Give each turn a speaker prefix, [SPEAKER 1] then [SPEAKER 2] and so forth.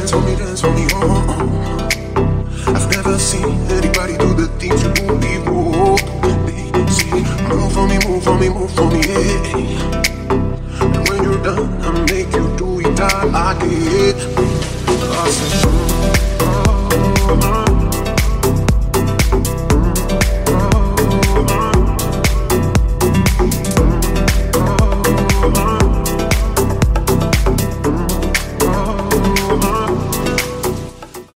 [SPEAKER 1] dance for me, I've never seen anybody do the things you do before. See, move for me, move for me, move for me, yeah. And when you're done, I'll make you do it all again. I said,